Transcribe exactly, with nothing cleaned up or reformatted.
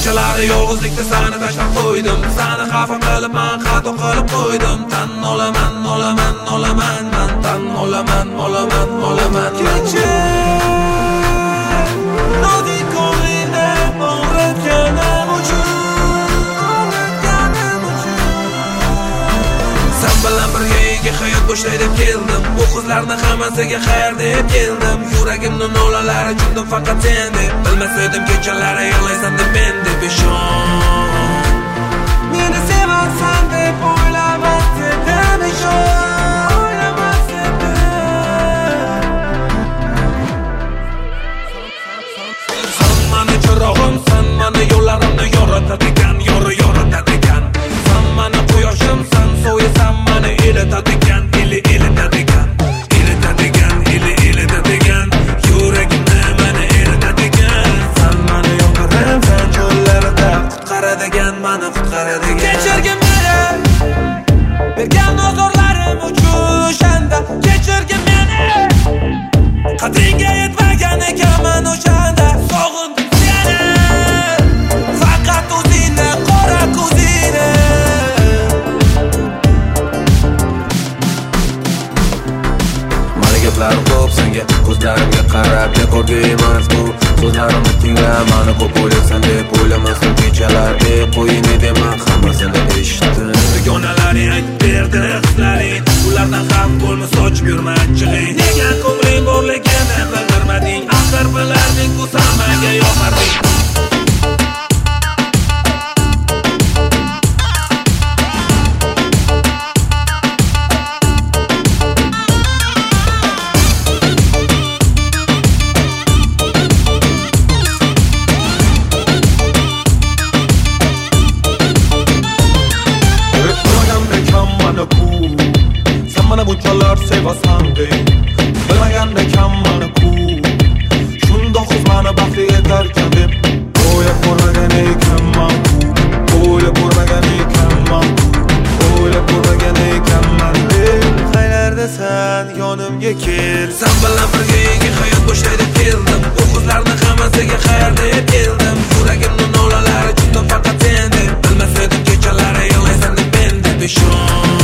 Kechalari yolg'izlikda seni tashlab qo'ydim. Seni xafa qilib men xato qilib qo'ydim. Tan olaman, olaman, olaman, men tan olaman, olaman, olaman. Kechir Nodi ko'nglimda o'g'ritganim uchun, o'g'ritganim uchun. Sen bilan birga yangi hayot boshlaydi deb keldim. Bu qizlarning hammasiga xayr deb keldim. Yuragimning nolalari jundim faqat sen deb. Bilmasaydim kechalari yig'laysan deb men deb ishon. Meni sevarsan deb o'ylamas edim ishon, o'ylamas edim. Sen mani chirog'im, sen mani yo'llarimni yoritadigan, yo'ri yoritadigan. Sen mani quyoshim, sen so'yasan mani eritadigan, ili eritadigan, eritadigan, ili eritadigan. Yuragimni mani eritadigan. Sen mani yo'qarim, sen cho'llarda qutqaradigan, mani qutqaradigan. Kechirgin meni bergan ozorlarim uchun o'shanda. Kechirgin meni qadringga yetmagan ekanman o'shanda. Sog'indim seni faqat o'zingni, qora ko'zingni. Mani gaplarim ko'p senga, ko'zlarimga qarab bekorga emas bu. So'zlarimni tingla, mani ko'p o'ylaysan deb o'ylamasin kechalar deb qo'ying deman, hammasini eshitdim. Dugonalaring aytib berdi hislaring, ulardan xavf bo'lma sochib yurma achchig'ing. Nega ko'ngling borligini bildirmading, axir bilarding ku sen menga yoqarding. Mana bunchalar sevasan dey, bilmaganda kam mani ku. Shundoq qiz mani baxtli etarkan deb o'ylab ko'rmagan ekanman ku, o'ylab ko'rmagan ekanman ku, o'ylab ko'rmagan ekanman deb. Qaylarda sen yonimga kel, sen bilan birga yangi hayot boshlaydi deb keldim. Bu qizlarning hammasiga xayr deb keldim. Yuragimning nolalari jundim faqat sen deb. Bilmasaydim kechalari yig'laysan deb men deb ishon.